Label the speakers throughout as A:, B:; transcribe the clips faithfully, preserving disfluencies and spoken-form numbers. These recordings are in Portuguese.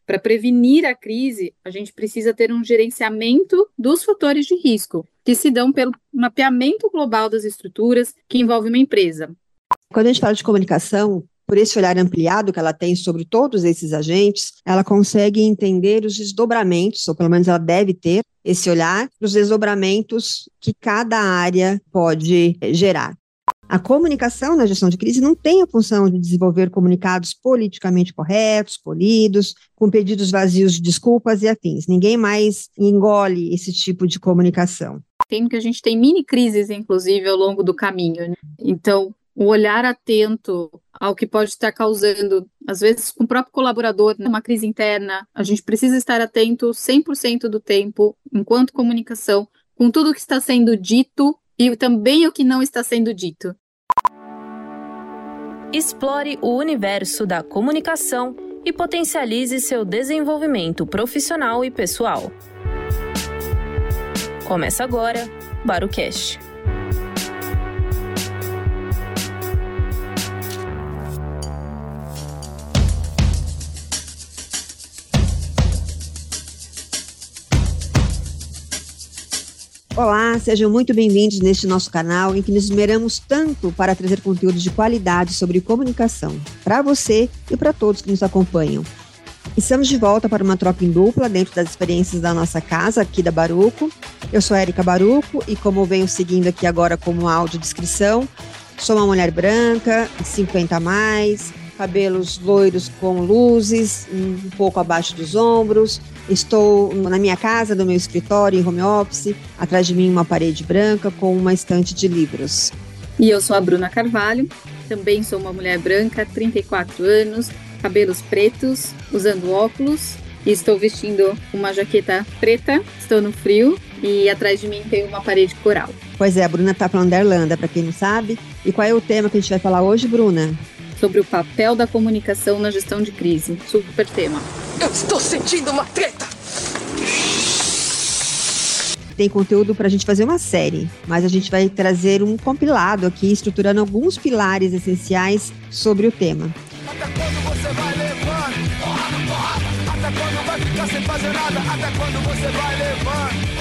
A: Para prevenir a crise, a gente precisa ter um gerenciamento dos fatores de risco, que se dão pelo mapeamento global das estruturas que envolve uma empresa.
B: Quando a gente fala de comunicação, por esse olhar ampliado que ela tem sobre todos esses agentes, ela consegue entender os desdobramentos, ou pelo menos ela deve ter esse olhar, os desdobramentos que cada área pode gerar. A comunicação na gestão de crise não tem a função de desenvolver comunicados politicamente corretos, polidos, com pedidos vazios de desculpas e afins. Ninguém mais engole esse tipo de comunicação.
A: Tem que a gente tem mini crises, inclusive, ao longo do caminho, né? Então, o olhar atento ao que pode estar causando, às vezes com o próprio colaborador, uma crise interna, a gente precisa estar atento cem por cento do tempo, enquanto comunicação, com tudo o que está sendo dito e também o que não está sendo dito.
C: Explore o universo da comunicação e potencialize seu desenvolvimento profissional e pessoal. Começa agora, Barucast.
B: Olá, sejam muito bem-vindos neste nosso canal em que nos esmeramos tanto para trazer conteúdos de qualidade sobre comunicação, para você e para todos que nos acompanham. Estamos de volta para uma troca em dupla dentro das experiências da nossa casa, aqui da Baruco. Eu sou a Érica Baruco e como venho seguindo aqui agora como audiodescrição, sou uma mulher branca, cinquenta a mais, cabelos loiros com luzes, um pouco abaixo dos ombros. Estou na minha casa, no meu escritório, em home office, atrás de mim uma parede branca com uma estante de livros.
A: E eu sou a Bruna Carvalho, também sou uma mulher branca, trinta e quatro anos, cabelos pretos, usando óculos, e estou vestindo uma jaqueta preta, estou no frio, e atrás de mim tem uma parede coral.
B: Pois é, a Bruna está falando da Irlanda, para quem não sabe. E qual é o tema que a gente vai falar hoje, Bruna?
A: Sobre o papel da comunicação na gestão de crise. Super tema.
D: Eu estou sentindo uma treta!
B: Tem conteúdo para a gente fazer uma série, mas a gente vai trazer um compilado aqui, estruturando alguns pilares essenciais sobre o tema.
D: Até quando você vai levando? Até quando vai ficar sem fazer nada? Até quando você vai levando?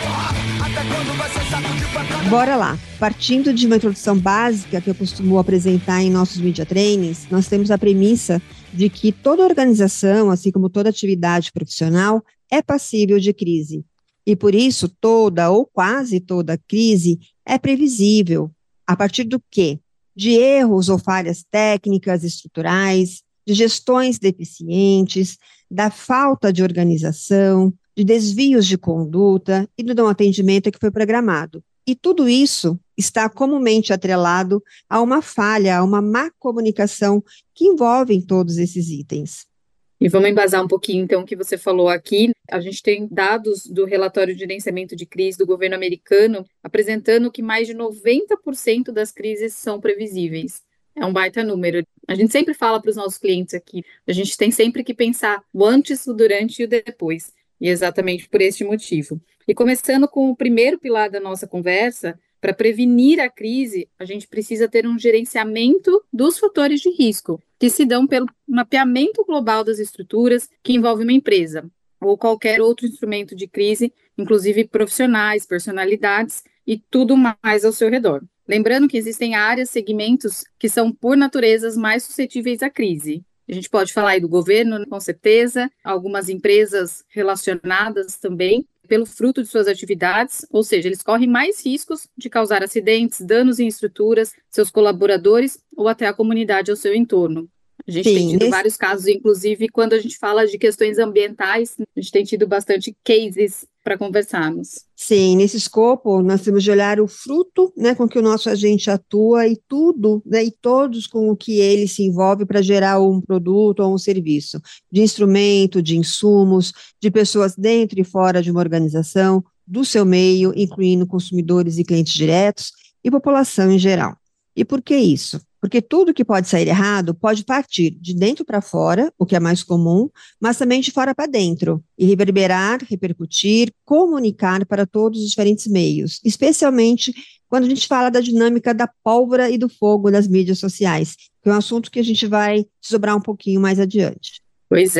D: Até quando vai ser saco de pancada?
B: Bora lá. Partindo de uma introdução básica que eu costumo apresentar em nossos media trainings, nós temos a premissa de que toda organização, assim como toda atividade profissional, é passível de crise. E por isso, toda ou quase toda crise é previsível. A partir do quê? De erros ou falhas técnicas, estruturais, de gestões deficientes, da falta de organização, de desvios de conduta e do não atendimento que foi programado. E tudo isso está comumente atrelado a uma falha, a uma má comunicação que envolve todos esses itens.
A: E vamos embasar um pouquinho, então, o que você falou aqui. A gente tem dados do relatório de gerenciamento de crise do governo americano apresentando que mais de noventa por cento das crises são previsíveis. É um baita número. A gente sempre fala para os nossos clientes aqui, a gente tem sempre que pensar o antes, o durante e o depois. E exatamente por este motivo. E começando com o primeiro pilar da nossa conversa, para prevenir a crise, a gente precisa ter um gerenciamento dos fatores de risco, que se dão pelo mapeamento global das estruturas que envolve uma empresa, ou qualquer outro instrumento de crise, inclusive profissionais, personalidades e tudo mais ao seu redor. Lembrando que existem áreas, segmentos que são, por natureza, mais suscetíveis à crise. A gente pode falar aí do governo, com certeza, algumas empresas relacionadas também, pelo fruto de suas atividades, ou seja, eles correm mais riscos de causar acidentes, danos em estruturas, seus colaboradores ou até a comunidade ao seu entorno. A gente Sim, tem tido esse... vários casos, inclusive, quando a gente fala de questões ambientais, a gente tem tido bastante cases para conversarmos.
B: Sim, nesse escopo, nós temos de olhar o fruto, né, com que o nosso agente atua e tudo, né, e todos com o que ele se envolve para gerar um produto ou um serviço, de instrumento, de insumos, de pessoas dentro e fora de uma organização, do seu meio, incluindo consumidores e clientes diretos e população em geral. E por que isso? Porque tudo que pode sair errado pode partir de dentro para fora, o que é mais comum, mas também de fora para dentro, e reverberar, repercutir, comunicar para todos os diferentes meios, especialmente quando a gente fala da dinâmica da pólvora e do fogo das mídias sociais, que é um assunto que a gente vai desdobrar um pouquinho mais adiante.
A: Pois é.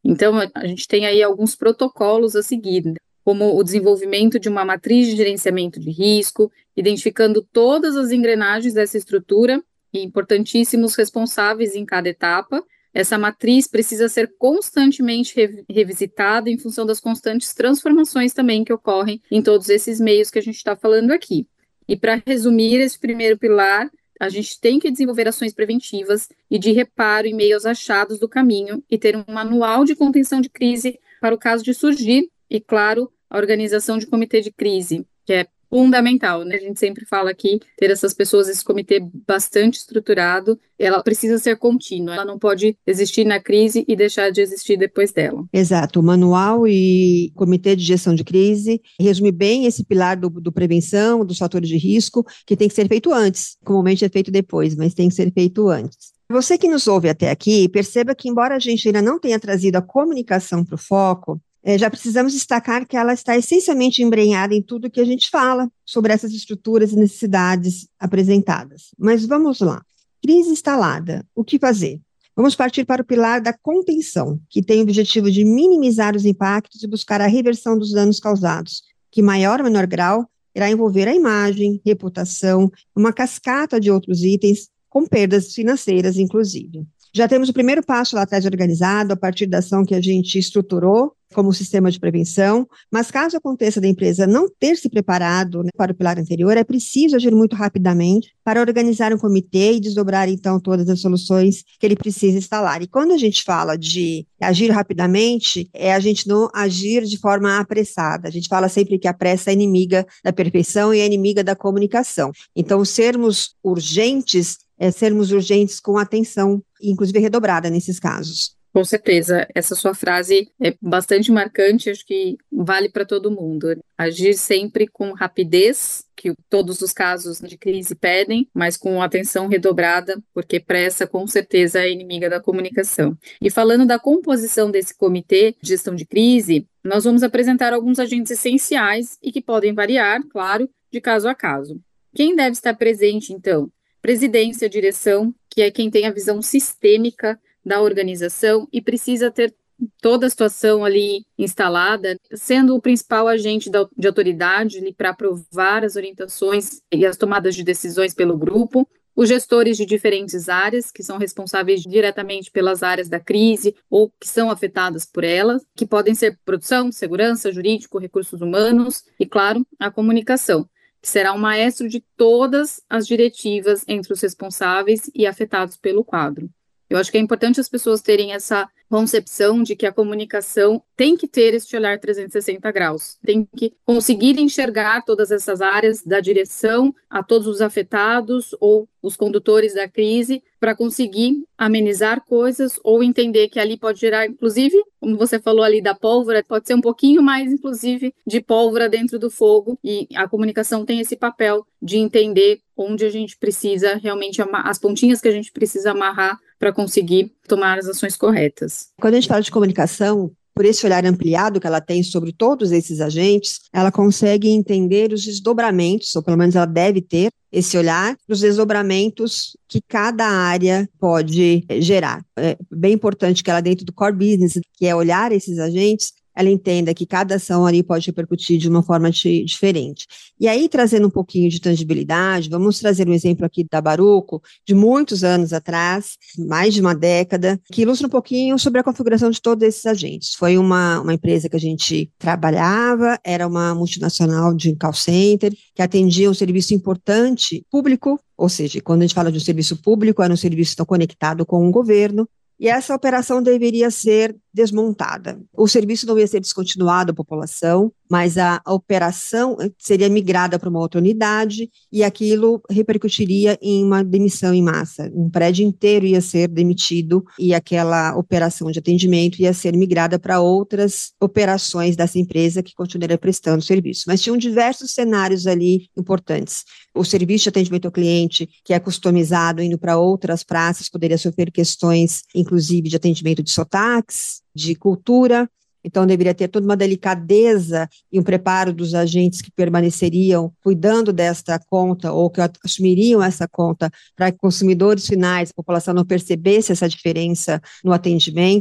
A: Então, a gente tem aí alguns protocolos a seguir, como o desenvolvimento de uma matriz de gerenciamento de risco, identificando todas as engrenagens dessa estrutura e importantíssimos responsáveis em cada etapa. Essa matriz precisa ser constantemente re- revisitada em função das constantes transformações também que ocorrem em todos esses meios que a gente está falando aqui. E para resumir esse primeiro pilar, a gente tem que desenvolver ações preventivas e de reparo em meio aos achados do caminho e ter um manual de contenção de crise para o caso de surgir e, claro, a organização de comitê de crise, que é fundamental, né? A gente sempre fala aqui, ter essas pessoas, esse comitê bastante estruturado, ela precisa ser contínua, ela não pode existir na crise e deixar de existir depois dela.
B: Exato, o manual e comitê de gestão de crise resume bem esse pilar do, do prevenção, dos fatores de risco, que tem que ser feito antes, comumente é feito depois, mas tem que ser feito antes. Você que nos ouve até aqui, perceba que embora a gente ainda não tenha trazido a comunicação para o foco, É, já precisamos destacar que ela está essencialmente embrenhada em tudo que a gente fala sobre essas estruturas e necessidades apresentadas. Mas vamos lá. Crise instalada. O que fazer? Vamos partir para o pilar da contenção, que tem o objetivo de minimizar os impactos e buscar a reversão dos danos causados, que em maior ou menor grau irá envolver a imagem, reputação, uma cascata de outros itens, com perdas financeiras, inclusive. Já temos o primeiro passo lá atrás organizado, a partir da ação que a gente estruturou como sistema de prevenção, mas caso aconteça da empresa não ter se preparado, né, para o pilar anterior, é preciso agir muito rapidamente para organizar um comitê e desdobrar, então, todas as soluções que ele precisa instalar. E quando a gente fala de agir rapidamente, é a gente não agir de forma apressada. A gente fala sempre que a pressa é inimiga da perfeição e é inimiga da comunicação. Então, sermos urgentes é sermos urgentes com atenção, inclusive redobrada nesses casos.
A: Com certeza, essa sua frase é bastante marcante, acho que vale para todo mundo. Agir sempre com rapidez, que todos os casos de crise pedem, mas com atenção redobrada, porque pressa com certeza é inimiga da comunicação. E falando da composição desse comitê de gestão de crise, nós vamos apresentar alguns agentes essenciais e que podem variar, claro, de caso a caso. Quem deve estar presente, então? Presidência, direção, que é quem tem a visão sistêmica da organização e precisa ter toda a situação ali instalada, sendo o principal agente da, de autoridade para aprovar as orientações e as tomadas de decisões pelo grupo, os gestores de diferentes áreas, que são responsáveis diretamente pelas áreas da crise ou que são afetadas por elas, que podem ser produção, segurança, jurídico, recursos humanos e, claro, a comunicação, que será um maestro de todas as diretivas entre os responsáveis e afetados pelo quadro. Eu acho que é importante as pessoas terem essa concepção de que a comunicação tem que ter este olhar trezentos e sessenta graus, tem que conseguir enxergar todas essas áreas da direção a todos os afetados ou os condutores da crise para conseguir amenizar coisas ou entender que ali pode gerar, inclusive, como você falou ali da pólvora, pode ser um pouquinho mais, inclusive, de pólvora dentro do fogo e a comunicação tem esse papel de entender onde a gente precisa realmente, as pontinhas que a gente precisa amarrar para conseguir tomar as ações corretas.
B: Quando a gente fala de comunicação, por esse olhar ampliado que ela tem sobre todos esses agentes, ela consegue entender os desdobramentos, ou pelo menos ela deve ter esse olhar, os desdobramentos que cada área pode gerar. É bem importante que ela, dentro do core business, que é olhar esses agentes, ela entenda que cada ação ali pode repercutir de uma forma de, diferente. E aí, trazendo um pouquinho de tangibilidade, vamos trazer um exemplo aqui da Baruco, de muitos anos atrás, mais de uma década, que ilustra um pouquinho sobre a configuração de todos esses agentes. Foi uma, uma empresa que a gente trabalhava, era uma multinacional de call center, que atendia um serviço importante público, ou seja, quando a gente fala de um serviço público, era um serviço tão conectado com o governo, e essa operação deveria ser desmontada. O serviço não ia ser descontinuado à população, mas a, a operação seria migrada para uma outra unidade e aquilo repercutiria em uma demissão em massa. Um prédio inteiro ia ser demitido e aquela operação de atendimento ia ser migrada para outras operações dessa empresa que continuaria prestando serviço. Mas tinham diversos cenários ali importantes. O serviço de atendimento ao cliente, que é customizado indo para outras praças, poderia sofrer questões, inclusive, de atendimento de sotaques, de cultura, então deveria ter toda uma delicadeza e um preparo dos agentes que permaneceriam cuidando desta conta ou que assumiriam essa conta para que consumidores finais, a população não percebesse essa diferença no atendimento.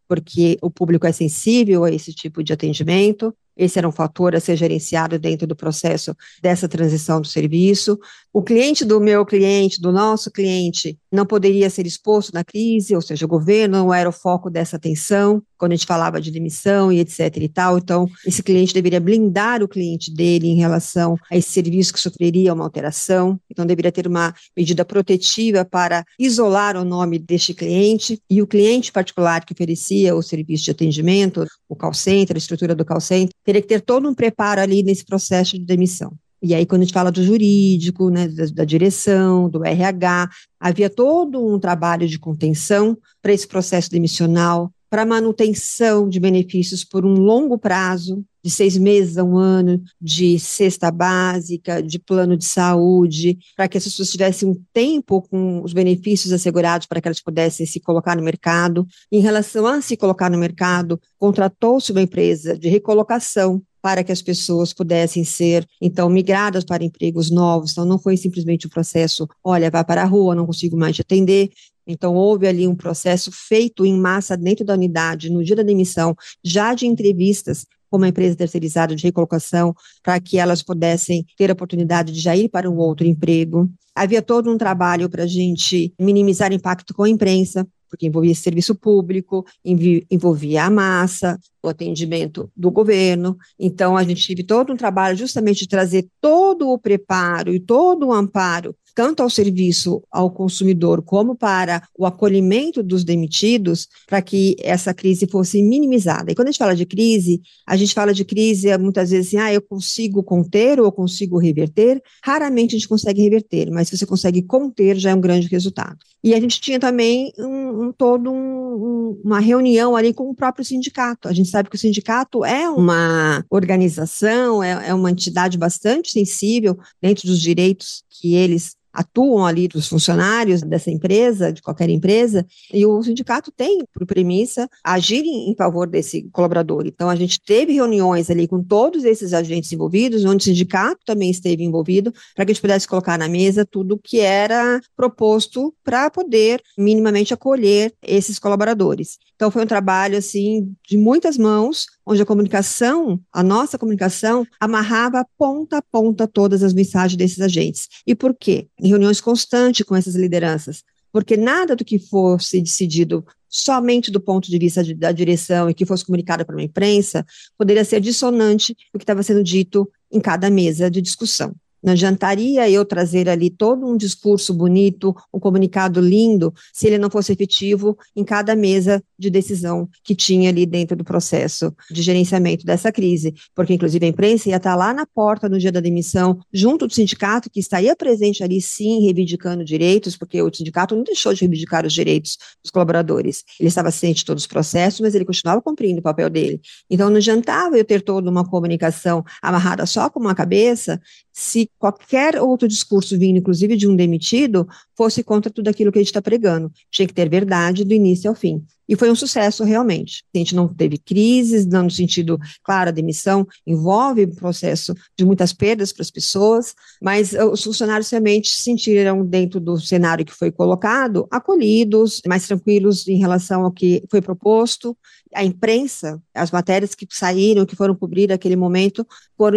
B: porque o público é sensível a esse tipo de atendimento. Esse era um fator a ser gerenciado dentro do processo dessa transição do serviço. O cliente do meu cliente, do nosso cliente, não poderia ser exposto na crise, ou seja, o governo não era o foco dessa atenção, quando a gente falava de demissão e etc e tal. Então, esse cliente deveria blindar o cliente dele em relação a esse serviço que sofreria uma alteração. Então, deveria ter uma medida protetiva para isolar o nome deste cliente, e o cliente particular que oferecia o serviço de atendimento, o call center, a estrutura do call center, teria que ter todo um preparo ali nesse processo de demissão. E aí, quando a gente fala do jurídico, né, da, da direção, do R H, havia todo um trabalho de contenção para esse processo demissional, para manutenção de benefícios por um longo prazo, de seis meses a um ano, de cesta básica, de plano de saúde, para que as pessoas tivessem um tempo com os benefícios assegurados para que elas pudessem se colocar no mercado. Em relação a se colocar no mercado, contratou-se uma empresa de recolocação para que as pessoas pudessem ser, então, migradas para empregos novos. Então, não foi simplesmente o processo, olha, vai para a rua, não consigo mais te atender. Então, houve ali um processo feito em massa dentro da unidade, no dia da demissão, já de entrevistas com uma empresa terceirizada de recolocação, para que elas pudessem ter a oportunidade de já ir para um outro emprego. Havia todo um trabalho para a gente minimizar o impacto com a imprensa, porque envolvia serviço público, envolvia a massa, o atendimento do governo. Então, a gente teve todo um trabalho justamente de trazer todo o preparo e todo o amparo, tanto ao serviço ao consumidor, como para o acolhimento dos demitidos, para que essa crise fosse minimizada. E quando a gente fala de crise, a gente fala de crise muitas vezes assim, ah, eu consigo conter ou eu consigo reverter. Raramente a gente consegue reverter, mas se você consegue conter, já é um grande resultado. E a gente tinha também um, um, todo um, um, uma reunião ali com o próprio sindicato. A gente sabe que o sindicato é uma organização, é, é uma entidade bastante sensível dentro dos direitos que eles atuam ali, dos funcionários dessa empresa, de qualquer empresa, e o sindicato tem por premissa agir em, em favor desse colaborador. Então, a gente teve reuniões ali com todos esses agentes envolvidos, onde o sindicato também esteve envolvido, para que a gente pudesse colocar na mesa tudo que era proposto para poder minimamente acolher esses colaboradores. Então, foi um trabalho, assim, de muitas mãos, onde a comunicação, a nossa comunicação, amarrava ponta a ponta todas as mensagens desses agentes. E por quê? Em reuniões constantes com essas lideranças, porque nada do que fosse decidido somente do ponto de vista de, da direção e que fosse comunicado para uma imprensa, poderia ser dissonante do que estava sendo dito em cada mesa de discussão. Não adiantaria eu trazer ali todo um discurso bonito, um comunicado lindo, se ele não fosse efetivo em cada mesa de decisão que tinha ali dentro do processo de gerenciamento dessa crise. Porque, inclusive, a imprensa ia estar lá na porta no dia da demissão, junto do sindicato, que estaria presente ali, sim, reivindicando direitos, porque o sindicato não deixou de reivindicar os direitos dos colaboradores. Ele estava ciente de todos os processos, mas ele continuava cumprindo o papel dele. Então, não adiantava eu ter toda uma comunicação amarrada só com uma cabeça, se qualquer outro discurso vindo, inclusive de um demitido, fosse contra tudo aquilo que a gente está pregando. Tinha que ter verdade do início ao fim. E foi um sucesso realmente. A gente não teve crises, não no sentido, claro, a demissão envolve um processo de muitas perdas para as pessoas, mas os funcionários realmente se sentiram, dentro do cenário que foi colocado, acolhidos, mais tranquilos em relação ao que foi proposto. A imprensa, as matérias que saíram, que foram cobrir aquele momento, foram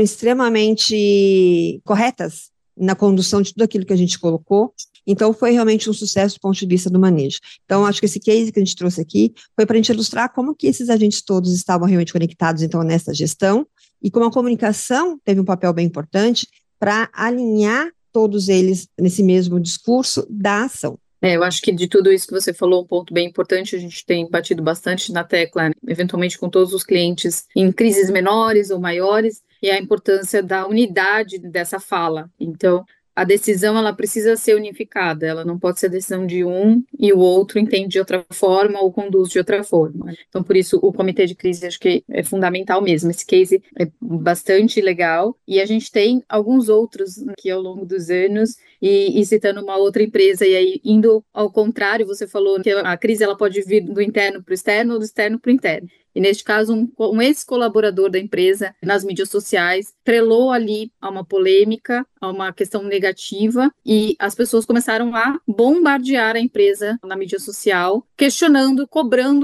B: extremamente corretas na condução de tudo aquilo que a gente colocou. Então, foi realmente um sucesso do ponto de vista do manejo. Então, acho que esse case que a gente trouxe aqui foi para a gente ilustrar como que esses agentes todos estavam realmente conectados, então, nessa gestão, e como a comunicação teve um papel bem importante para alinhar todos eles nesse mesmo discurso da ação.
A: É, eu acho que de tudo isso que você falou, um ponto bem importante, a gente tem batido bastante na tecla, né? Eventualmente com todos os clientes em crises menores ou maiores, e a importância da unidade dessa fala. Então, a decisão, ela precisa ser unificada, ela não pode ser a decisão de um e o outro entende de outra forma ou conduz de outra forma. Então, por isso, o comitê de crise acho que é fundamental mesmo. Esse case é bastante legal e a gente tem alguns outros aqui ao longo dos anos e, e citando uma outra empresa e aí indo ao contrário, você falou que a crise ela pode vir do interno para o externo ou do externo para o interno. E neste caso, um, um ex-colaborador da empresa, nas mídias sociais, trelou ali a uma polêmica, a uma questão negativa, e as pessoas começaram a bombardear a empresa na mídia social, questionando, cobrando-a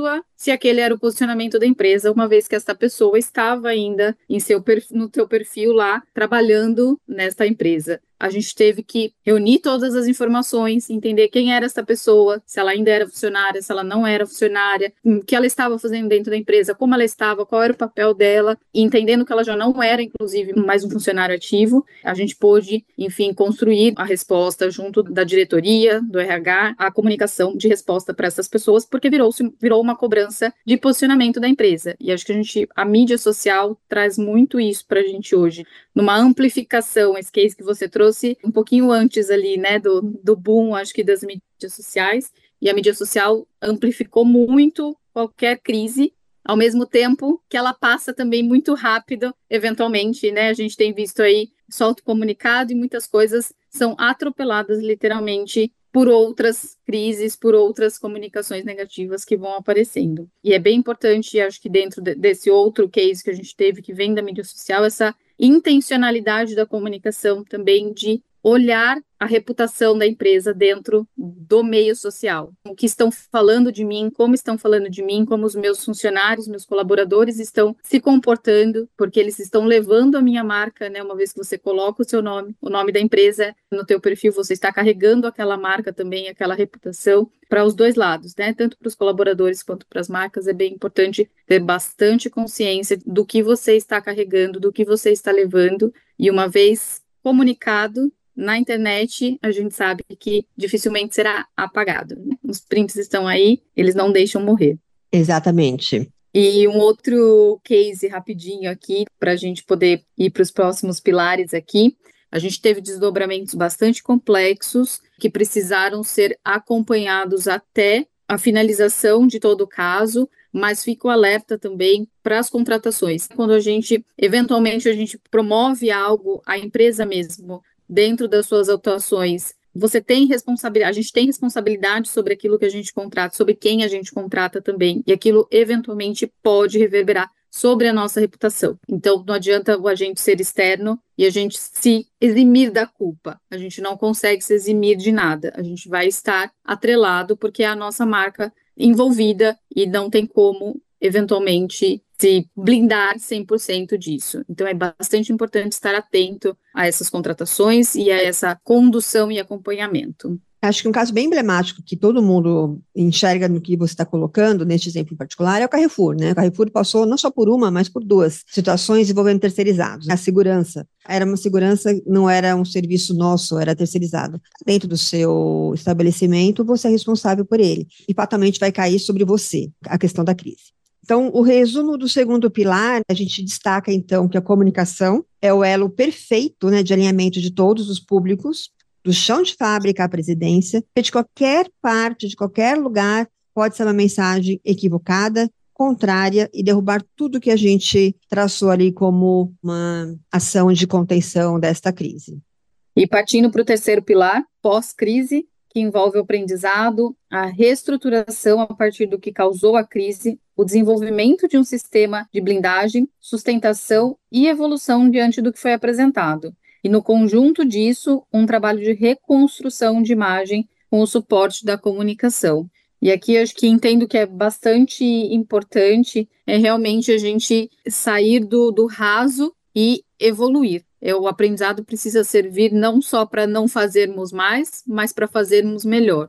A: se aquele era o posicionamento da empresa, uma vez que essa pessoa estava ainda em seu perfil, no seu perfil lá, trabalhando nesta empresa. A gente teve que reunir todas as informações, entender quem era essa pessoa, se ela ainda era funcionária, se ela não era funcionária, o que ela estava fazendo dentro da empresa, como ela estava, qual era o papel dela, e entendendo que ela já não era, inclusive, mais um funcionário ativo, a gente pôde, enfim, construir a resposta junto da diretoria, do R H, a comunicação de resposta para essas pessoas, porque virou, virou uma cobrança de posicionamento da empresa. E acho que a gente, a mídia social traz muito isso para a gente hoje, numa amplificação, esse case que você trouxe, um pouquinho antes ali, né, do, do boom, acho que das mídias sociais, e a mídia social amplificou muito qualquer crise, ao mesmo tempo que ela passa também muito rápido, eventualmente, né, a gente tem visto aí, solta o comunicado e muitas coisas são atropeladas, literalmente, por outras crises, por outras comunicações negativas que vão aparecendo. E é bem importante, acho que dentro de, desse outro case que a gente teve, que vem da mídia social, essa intencionalidade da comunicação também de olhar a reputação da empresa dentro do meio social. O que estão falando de mim, como estão falando de mim, como os meus funcionários, meus colaboradores estão se comportando, porque eles estão levando a minha marca, né? Uma vez que você coloca o seu nome, o nome da empresa no teu perfil, você está carregando aquela marca também, aquela reputação para os dois lados, né? Tanto para os colaboradores quanto para as marcas. É bem importante ter bastante consciência do que você está carregando, do que você está levando, e uma vez comunicado na internet, a gente sabe que dificilmente será apagado, né? Os prints estão aí, eles não deixam morrer.
B: Exatamente.
A: E um outro case rapidinho aqui, para a gente poder ir para os próximos pilares aqui. A gente teve desdobramentos bastante complexos que precisaram ser acompanhados até a finalização de todo o caso, mas fico alerta também para as contratações. Quando a gente, eventualmente, a gente promove algo, a empresa mesmo, dentro das suas atuações, você tem responsabilidade, a gente tem responsabilidade sobre aquilo que a gente contrata, sobre quem a gente contrata também, e aquilo eventualmente pode reverberar sobre a nossa reputação. Então, não adianta o agente ser externo e a gente se eximir da culpa. A gente não consegue se eximir de nada. A gente vai estar atrelado porque é a nossa marca envolvida e não tem como, eventualmente, se blindar cem por cento disso. Então, é bastante importante estar atento a essas contratações e a essa condução e acompanhamento.
B: Acho que um caso bem emblemático que todo mundo enxerga no que você está colocando, neste exemplo em particular, é o Carrefour, né? O Carrefour passou não só por uma, mas por duas situações envolvendo terceirizados. A segurança. Era uma segurança, não era um serviço nosso, era terceirizado. Dentro do seu estabelecimento, você é responsável por ele. E fatalmente vai cair sobre você a questão da crise. Então, o resumo do segundo pilar, a gente destaca, então, que a comunicação é o elo perfeito, né, de alinhamento de todos os públicos, do chão de fábrica à presidência, de qualquer parte, de qualquer lugar, pode ser uma mensagem equivocada, contrária e derrubar tudo que a gente traçou ali como uma ação de contenção desta crise.
A: E partindo para o terceiro pilar, pós-crise, que envolve o aprendizado, a reestruturação a partir do que causou a crise, o desenvolvimento de um sistema de blindagem, sustentação e evolução diante do que foi apresentado. E no conjunto disso, um trabalho de reconstrução de imagem com o suporte da comunicação. E aqui acho que entendo que é bastante importante é realmente a gente sair do, do raso e evoluir. É, o aprendizado precisa servir não só para não fazermos mais, mas para fazermos melhor.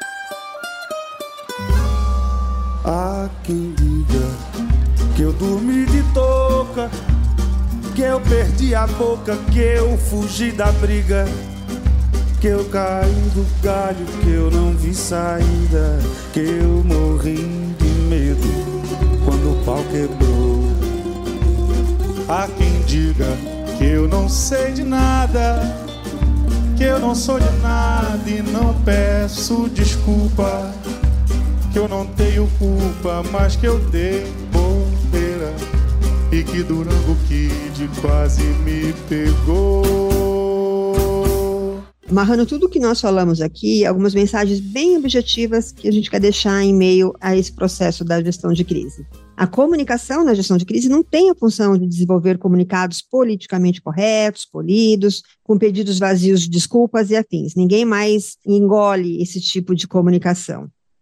D: Há quem diga que eu dormi de touca, que eu perdi a boca, que eu fugi da briga, que eu caí do galho, que eu não vi saída, que eu morri de medo quando o pau quebrou. Há quem diga que eu não sei de nada, que eu não sou de nada e não peço desculpa, que eu não tenho culpa, mas que eu dei bobeira e que Durango Kid quase me pegou.
B: Amarrando tudo o que nós falamos aqui, algumas mensagens bem objetivas que a gente quer deixar em meio a esse processo da gestão de crise. A comunicação na gestão de crise não tem a função de desenvolver comunicados politicamente corretos, polidos, com pedidos vazios de desculpas e afins. Ninguém mais engole esse tipo de comunicação.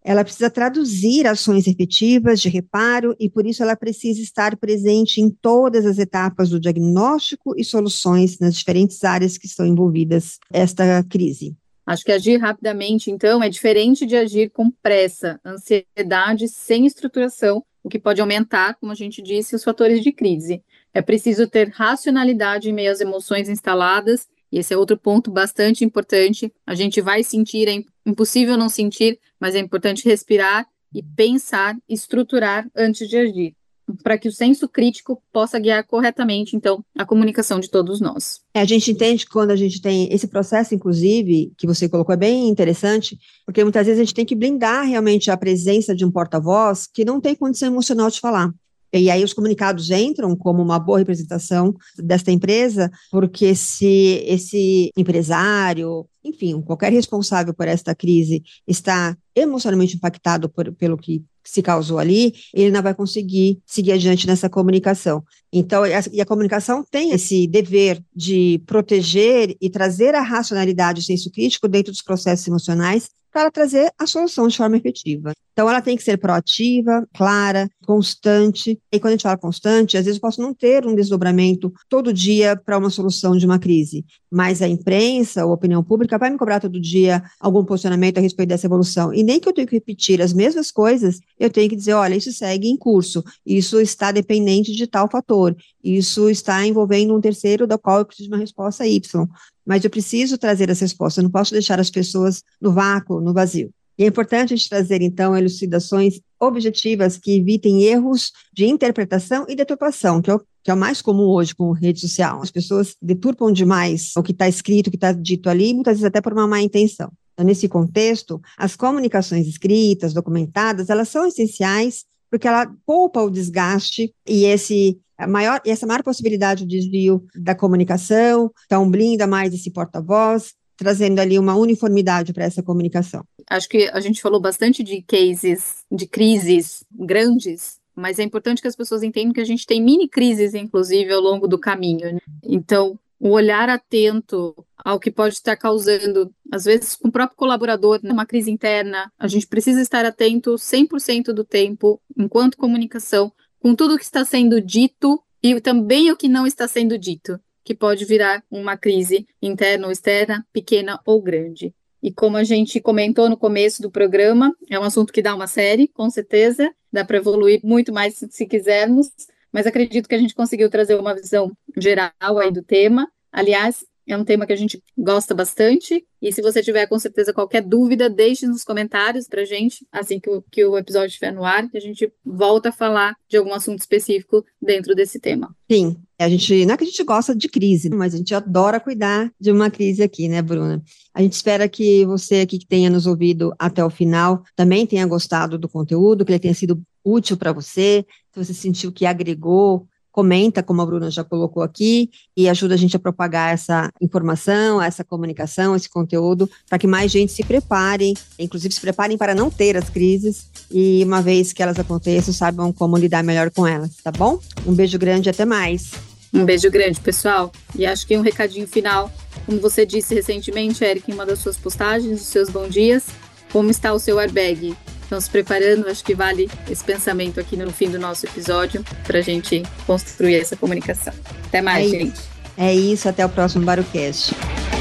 B: ela precisa traduzir ações efetivas de reparo e, por isso, ela precisa estar presente em todas as etapas do diagnóstico e soluções nas diferentes áreas que estão envolvidas nesta crise.
A: Acho que agir rapidamente, então, é diferente de agir com pressa, ansiedade sem estruturação, o que pode aumentar, como a gente disse, os fatores de crise. É preciso ter racionalidade em meio às emoções instaladas, e esse é outro ponto bastante importante. A gente vai sentir, é impossível não sentir, mas é importante respirar e pensar, estruturar antes de agir, para que o senso crítico possa guiar corretamente, então, a comunicação de todos nós.
B: É, a gente entende que quando a gente tem esse processo, inclusive, que você colocou, é bem interessante, porque muitas vezes a gente tem que blindar realmente a presença de um porta-voz que não tem condição emocional de falar. E aí os comunicados entram como uma boa representação desta empresa, porque se esse empresário, enfim, qualquer responsável por esta crise está emocionalmente impactado por, pelo que se causou ali, ele não vai conseguir seguir adiante nessa comunicação. Então, e a comunicação tem esse dever de proteger e trazer a racionalidade e o senso crítico dentro dos processos emocionais para trazer a solução de forma efetiva. Então, ela tem que ser proativa, clara, constante. E quando a gente fala constante, às vezes eu posso não ter um desdobramento todo dia para uma solução de uma crise, mas a imprensa ou a opinião pública vai me cobrar todo dia algum posicionamento a respeito dessa evolução. E nem que eu tenha que repetir as mesmas coisas, eu tenho que dizer, olha, isso segue em curso, isso está dependente de tal fator, isso está envolvendo um terceiro da qual eu preciso de uma resposta Y. Mas eu preciso trazer essa resposta, eu não posso deixar as pessoas no vácuo, no vazio. E é importante a gente trazer, então, elucidações objetivas que evitem erros de interpretação e deturpação, que é o, que é o mais comum hoje com rede social. As pessoas deturpam demais o que está escrito, o que está dito ali, muitas vezes até por uma má intenção. Então, nesse contexto, as comunicações escritas, documentadas, elas são essenciais porque ela poupa o desgaste e esse... A maior, e essa maior possibilidade de desvio da comunicação, então blinda mais esse porta-voz, trazendo ali uma uniformidade para essa comunicação.
A: Acho que a gente falou bastante de cases, de crises grandes, mas é importante que as pessoas entendam que a gente tem mini crises, inclusive, ao longo do caminho. Né? Então, o olhar atento ao que pode estar causando, às vezes, com o próprio colaborador, numa crise interna, a gente precisa estar atento cem por cento do tempo, enquanto comunicação, com tudo o que está sendo dito e também o que não está sendo dito, que pode virar uma crise interna ou externa, pequena ou grande. E como a gente comentou no começo do programa, é um assunto que dá uma série, com certeza, dá para evoluir muito mais se, se quisermos, mas acredito que a gente conseguiu trazer uma visão geral aí do tema. Aliás, é um tema que a gente gosta bastante, e se você tiver com certeza qualquer dúvida, deixe nos comentários pra gente, assim que o, que o episódio estiver no ar, que a gente volta a falar de algum assunto específico dentro desse tema.
B: Sim, a gente, não é que a gente gosta de crise, mas a gente adora cuidar de uma crise aqui, né, Bruna? A gente espera que você aqui que tenha nos ouvido até o final também tenha gostado do conteúdo, que ele tenha sido útil para você, se você sentiu que agregou, comenta, como a Bruna já colocou aqui, e ajuda a gente a propagar essa informação, essa comunicação, esse conteúdo, para que mais gente se prepare, inclusive se preparem para não ter as crises, e uma vez que elas aconteçam, saibam como lidar melhor com elas, tá bom? Um beijo grande e até mais.
A: Um beijo grande, pessoal. E acho que um recadinho final, como você disse recentemente, Eric, em uma das suas postagens, os seus bons dias, como está o seu airbag? Estão se preparando? Acho que vale esse pensamento aqui no fim do nosso episódio para a gente construir essa comunicação. Até mais,
B: é
A: gente.
B: Isso. É isso, até o próximo BaruCast.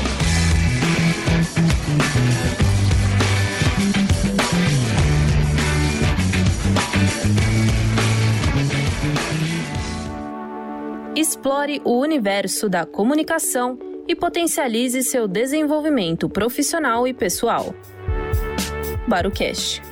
C: Explore o universo da comunicação e potencialize seu desenvolvimento profissional e pessoal. BaruCast.